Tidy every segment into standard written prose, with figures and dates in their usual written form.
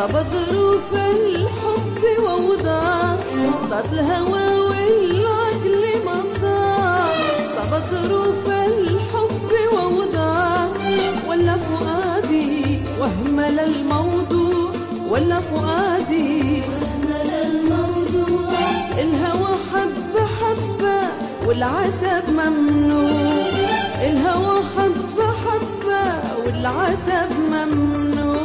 صعبة ظروف الحب ووضع ضاعت الهوى والعقل مضى. صعبة ظروف الحب ووضع ولا فؤادي واهمل الموضوع، ولا فؤادي واهمل الموضوع. الهوى حبة حبة والعتب ممنوع، الهوى حبة حبة والعتب ممنوع.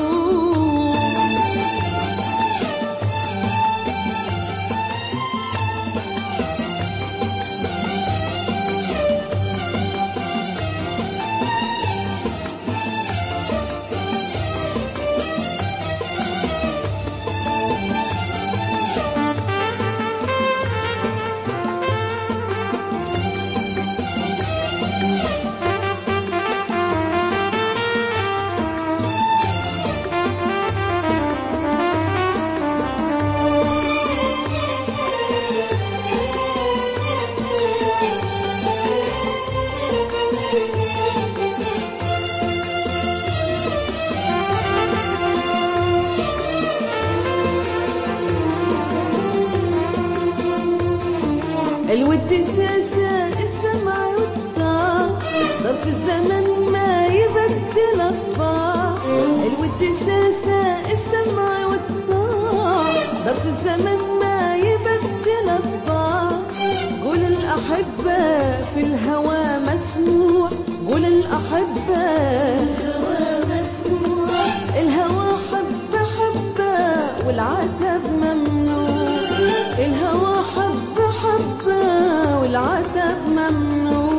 الود ساسة السمع والطاع، ظرف الزمن ما يبدل الطباع. الود ساسة السمع والطاع، ظرف الزمن ما يبدل الطباع. قول الأحبة في الهوى مسموع، قول الأحبة الهوى مسموع. الهوى حبة حبة والعتب ممنوع، الهوى حبة حبة والعتب ممنوع.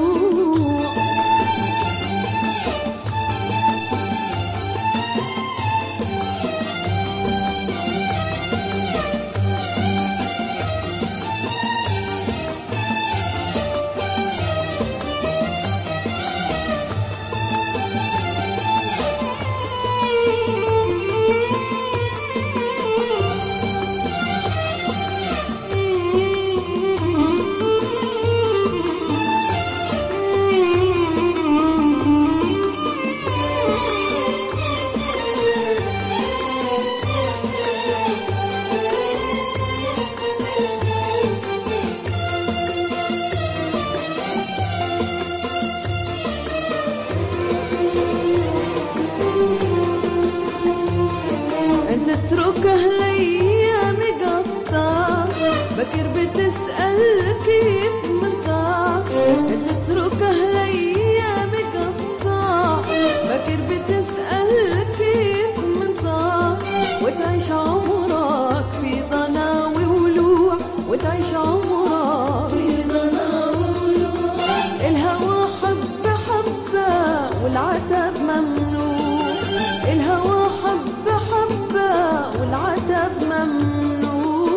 تتركه لأيام قطع، بكر بتسأل كيف مطاع. تتركه لأيام قطع، بكر بتسأل كيف مطاع. وتعيش عمرك في ضنا وولوع، وتعيش عمرك في ضنا وولوع. الهوى حبة حبة والعتب ممنوع، الهوى حبة حبة والعتب ممنوع.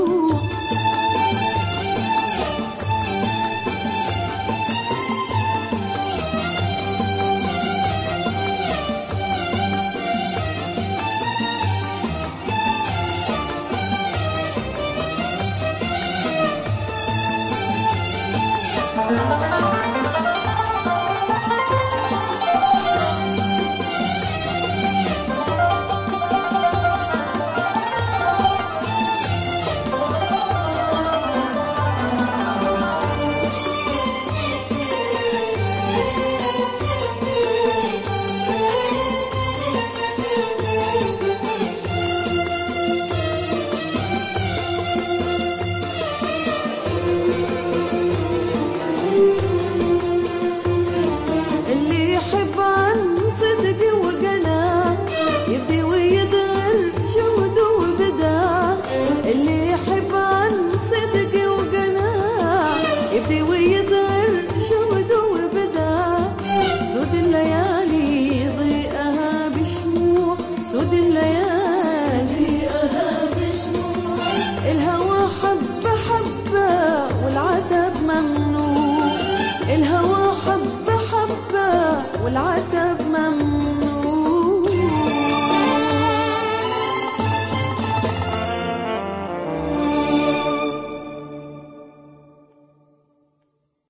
يبدي ويظهر جهد وبدا. سود الليالي ضيئها بشموع، سود الليالي ضيئها بشموع. الهوى حبة حبة والعتب ممنوع، الهوى حبة حبة والعتب